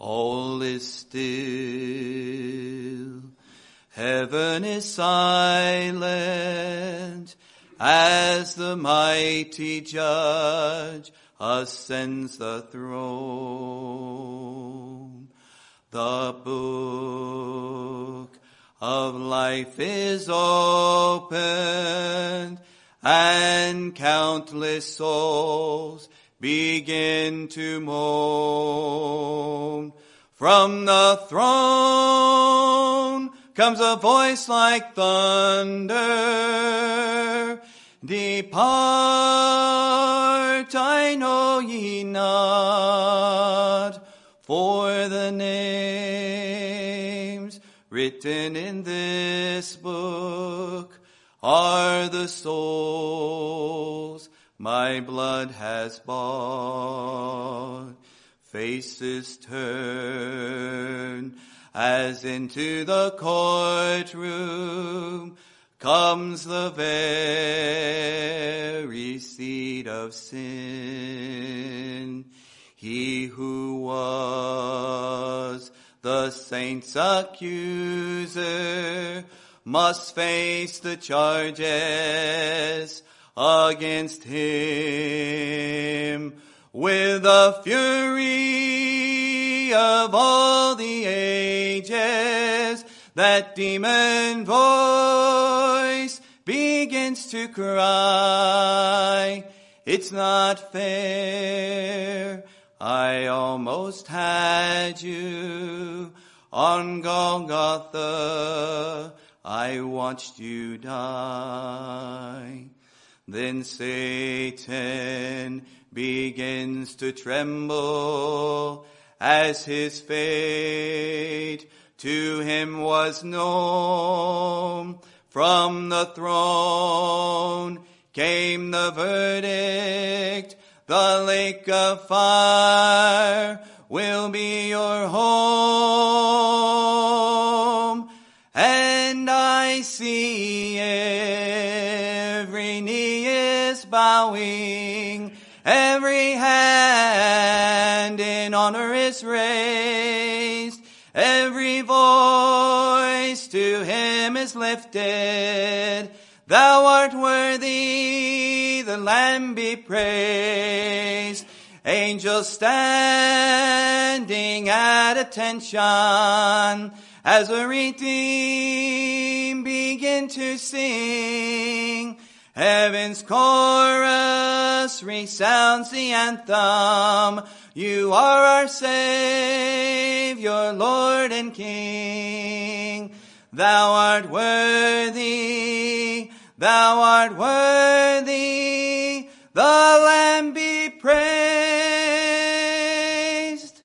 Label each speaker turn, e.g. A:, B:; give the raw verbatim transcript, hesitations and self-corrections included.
A: all is still. Heaven is silent as the mighty judge ascends the throne. The book of life is opened, and countless souls begin to moan. From the throne comes a voice like thunder, depart, I know ye not, for the names written in this book are the souls my blood has bought. Faces turn as into the courtroom comes the very seat of sin. He who was the saints' accuser must face the charges against him with the fury of all the ages. That demon voice begins to cry, it's not fair. I almost had you on Golgotha. I watched you die. Then Satan begins to tremble as his fate to him was known. From the throne came the verdict, the lake of fire will be your home. And I see every knee is bowing, every hand in honor is raised, every voice to him is lifted. Thou art worthy, the Lamb be praised. Angels standing at attention as the redeemed begin to sing. Heaven's chorus resounds the anthem. You are our Savior, Lord and King. Thou art worthy, thou art worthy, the Lamb be praised.